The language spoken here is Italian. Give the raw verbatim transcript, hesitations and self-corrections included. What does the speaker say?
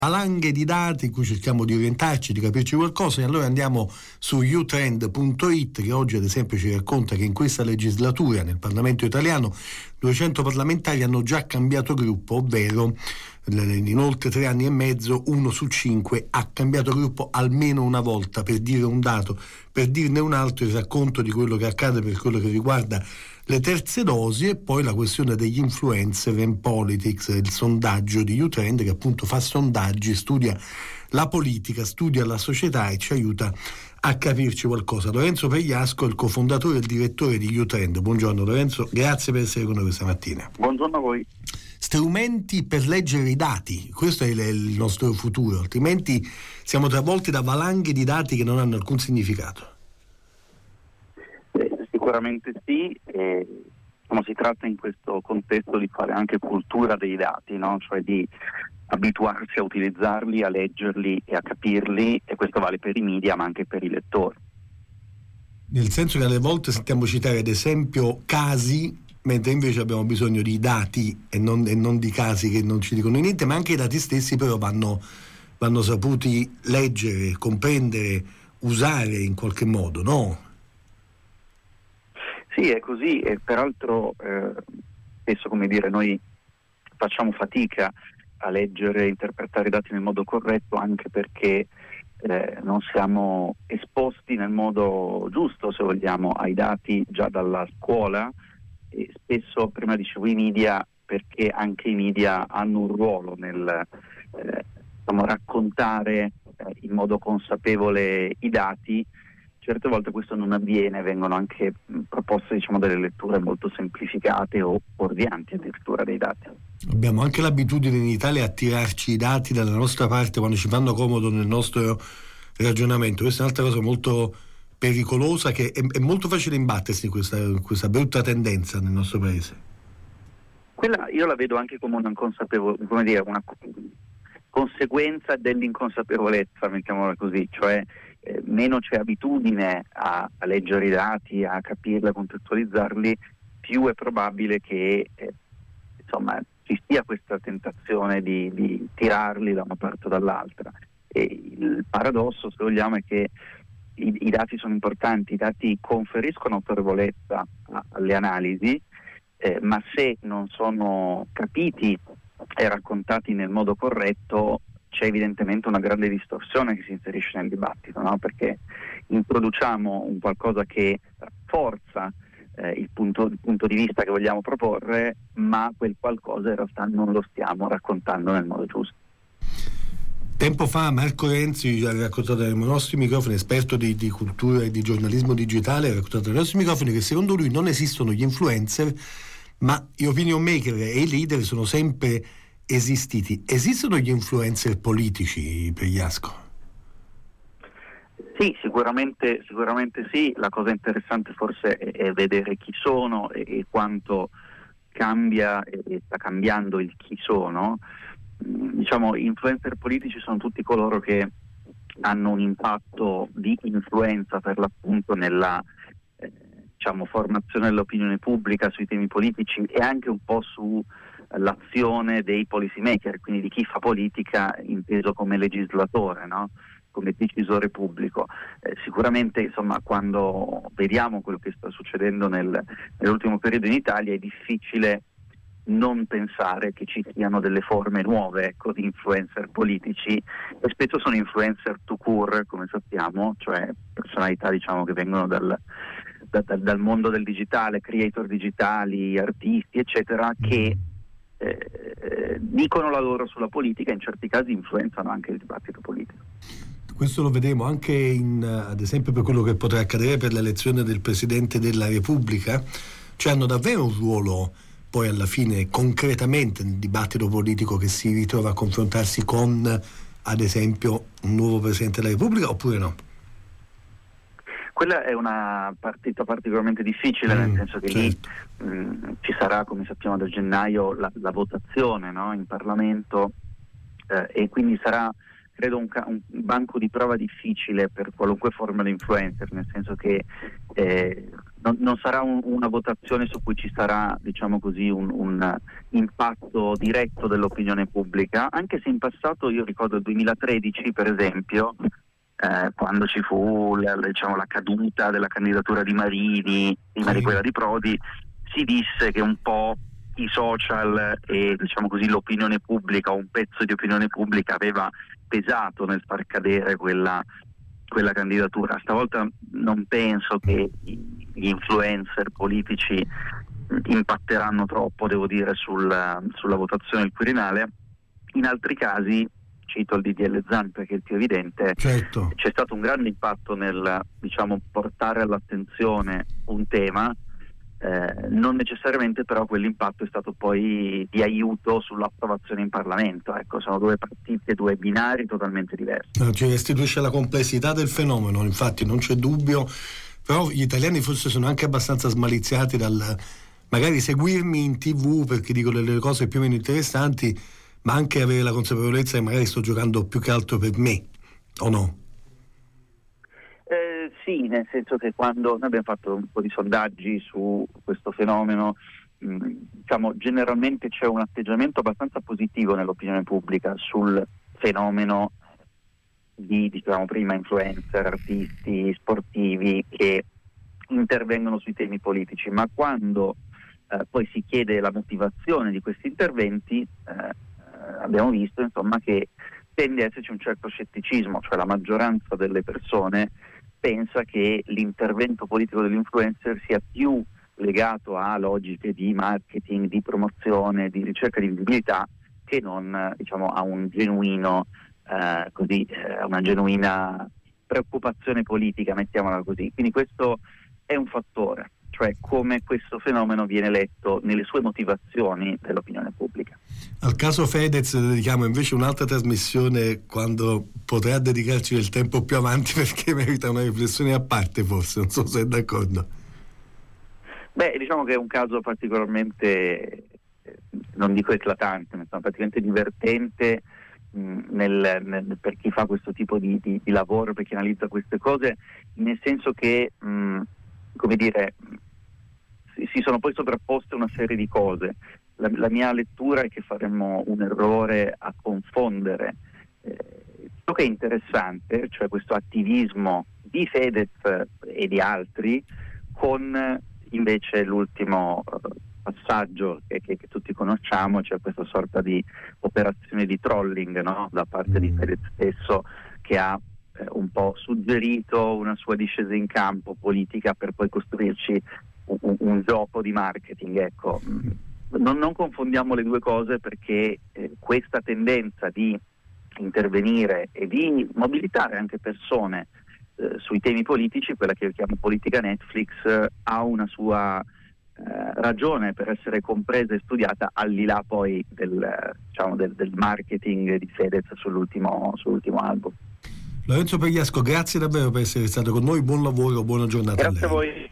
valanghe di dati in cui cerchiamo di orientarci, di capirci qualcosa, e allora andiamo su u trend punto it, che oggi ad esempio ci racconta che in questa legislatura nel Parlamento italiano duecento parlamentari hanno già cambiato gruppo, ovvero in oltre tre anni e mezzo uno su cinque ha cambiato gruppo almeno una volta. Per dire un dato, per dirne un altro, il racconto di quello che accade per quello che riguarda le terze dosi, e poi la questione degli influencer in politics, il sondaggio di U-Trend, che appunto fa sondaggi, studia la politica, studia la società e ci aiuta a capirci qualcosa. Lorenzo Pegliasco è il cofondatore e il direttore di U-Trend. Buongiorno Lorenzo, grazie per essere con noi questa mattina. Buongiorno a voi. Strumenti per leggere i dati, questo è il nostro futuro, altrimenti siamo travolti da valanghe di dati che non hanno alcun significato. Sicuramente sì, e, insomma, si tratta in questo contesto di fare anche cultura dei dati, no? Cioè di abituarsi a utilizzarli, a leggerli e a capirli, e questo vale per i media ma anche per i lettori. Nel senso che alle volte sentiamo citare ad esempio casi, mentre invece abbiamo bisogno di dati e non, e non di casi che non ci dicono niente, ma anche i dati stessi però vanno, vanno saputi leggere, comprendere, usare in qualche modo, no? Sì, è così, e peraltro eh, spesso, come dire, noi facciamo fatica a leggere e interpretare i dati nel modo corretto, anche perché eh, non siamo esposti nel modo giusto, se vogliamo, ai dati già dalla scuola, e spesso, prima dicevo i media, perché anche i media hanno un ruolo nel eh, diciamo, raccontare eh, in modo consapevole i dati. Certe volte questo non avviene, vengono anche proposte, diciamo, delle letture molto semplificate o fuorvianti addirittura dei dati. Abbiamo anche l'abitudine in Italia a tirarci i dati dalla nostra parte quando ci fanno comodo nel nostro ragionamento. Questa è un'altra cosa molto pericolosa, che è, è molto facile imbattersi in questa, questa brutta tendenza nel nostro paese. Quella io la vedo anche come una consapevole, come dire, una conseguenza dell'inconsapevolezza, mettiamola così, cioè Eh, meno c'è abitudine a, a leggere i dati, a capirli, a contestualizzarli, più è probabile che eh, insomma ci sia questa tentazione di, di tirarli da una parte o dall'altra. E il paradosso, se vogliamo, è che i, i dati sono importanti, i dati conferiscono autorevolezza a, alle analisi, eh, ma se non sono capiti e raccontati nel modo corretto, c'è evidentemente una grande distorsione che si inserisce nel dibattito, no? Perché introduciamo un qualcosa che rafforza eh, il, punto, il punto di vista che vogliamo proporre, ma quel qualcosa in realtà non lo stiamo raccontando nel modo giusto. Tempo fa Marco Renzi ha raccontato ai nostri microfoni, esperto di, di cultura e di giornalismo digitale, ha raccontato ai nostri microfoni che secondo lui non esistono gli influencer, ma gli opinion maker e i leader sono sempre esistiti. Esistono gli influencer politici, Pegliasco? Sì, sicuramente, sicuramente sì. La cosa interessante forse è, è vedere chi sono e, e quanto cambia e, e sta cambiando il chi sono. Diciamo, influencer politici sono tutti coloro che hanno un impatto di influenza per l'appunto nella eh, diciamo, formazione dell'opinione pubblica sui temi politici e anche un po' su l'azione dei policy maker, quindi di chi fa politica inteso come legislatore, no? Come decisore pubblico. Eh, sicuramente, insomma, quando vediamo quello che sta succedendo nel, nell'ultimo periodo in Italia, è difficile non pensare che ci siano delle forme nuove, ecco, di influencer politici, e spesso sono influencer tout court, come sappiamo, cioè personalità, diciamo, che vengono dal, da, da, dal mondo del digitale, creator digitali, artisti, eccetera, che Eh, dicono la loro sulla politica e in certi casi influenzano anche il dibattito politico. Questo lo vedremo anche in, ad esempio per quello che potrà accadere per l'elezione del Presidente della Repubblica, cioè hanno davvero un ruolo poi alla fine concretamente nel dibattito politico che si ritrova a confrontarsi con ad esempio un nuovo Presidente della Repubblica, oppure no? Quella è una partita particolarmente difficile, mm, nel senso che certo. lì mh, ci sarà, come sappiamo, da gennaio la, la votazione, no? In Parlamento, eh, e quindi sarà, credo, un, un banco di prova difficile per qualunque forma di influencer, nel senso che eh, non, non sarà un, una votazione su cui ci sarà, diciamo così, un, un impatto diretto dell'opinione pubblica, anche se in passato, io ricordo il duemilatredici per esempio, eh, quando ci fu la, diciamo, la caduta della candidatura di Marini prima sì. di quella di Prodi, si disse che un po' i social e, diciamo così, l'opinione pubblica, un pezzo di opinione pubblica aveva pesato nel far cadere quella, quella candidatura. Stavolta non penso che gli influencer politici impatteranno troppo, devo dire, sul, sulla votazione del Quirinale. In altri casi, cito il D D L Zan perché è il più evidente, certo. C'è stato un grande impatto nel, diciamo, portare all'attenzione un tema. Eh, non necessariamente però quell'impatto è stato poi di aiuto sull'approvazione in Parlamento. Ecco, sono due partite, due binari totalmente diversi. No, ci restituisce la complessità del fenomeno, infatti non c'è dubbio, però gli italiani forse sono anche abbastanza smaliziati dal magari seguirmi in tv perché dico delle cose più o meno interessanti, ma anche avere la consapevolezza che magari sto giocando più che altro per me, o no? Eh, sì, nel senso che quando noi abbiamo fatto un po' di sondaggi su questo fenomeno, mh, diciamo, generalmente c'è un atteggiamento abbastanza positivo nell'opinione pubblica sul fenomeno di, diciamo prima, influencer, artisti, sportivi che intervengono sui temi politici, ma quando eh, poi si chiede la motivazione di questi interventi, eh, abbiamo visto insomma che tende ad esserci un certo scetticismo, cioè la maggioranza delle persone pensa che l'intervento politico dell'influencer sia più legato a logiche di marketing, di promozione, di ricerca di visibilità, che non, diciamo, a un genuino eh, così, eh, una genuina preoccupazione politica, mettiamola così. Quindi questo è un fattore, cioè come questo fenomeno viene letto nelle sue motivazioni dell'opinione pubblica. Al caso Fedez dedichiamo invece un'altra trasmissione quando potrà dedicarci del tempo più avanti, perché merita una riflessione a parte, forse, non so se è d'accordo. Beh, diciamo che è un caso particolarmente, non dico eclatante, ma praticamente divertente mh, nel, nel, per chi fa questo tipo di, di, di lavoro, per chi analizza queste cose, nel senso che, mh, come dire, si, si sono poi sovrapposte una serie di cose. La, la mia lettura è che faremmo un errore a confondere eh, ciò che è interessante, cioè questo attivismo di Fedez e di altri, con invece l'ultimo uh, passaggio che, che, che tutti conosciamo, cioè questa sorta di operazione di trolling, no? Da parte di Fedez stesso, che ha eh, un po' suggerito una sua discesa in campo politica per poi costruirci un, un gioco di marketing. Ecco, non, non confondiamo le due cose, perché eh, questa tendenza di intervenire e di mobilitare anche persone eh, sui temi politici, quella che io chiamo politica Netflix, eh, ha una sua eh, ragione per essere compresa e studiata, al di là poi del, eh, diciamo del, del marketing di Fedez sull'ultimo, sull'ultimo album. Lorenzo Pagliasco, grazie davvero per essere stato con noi, buon lavoro, buona giornata. Grazie a, a voi.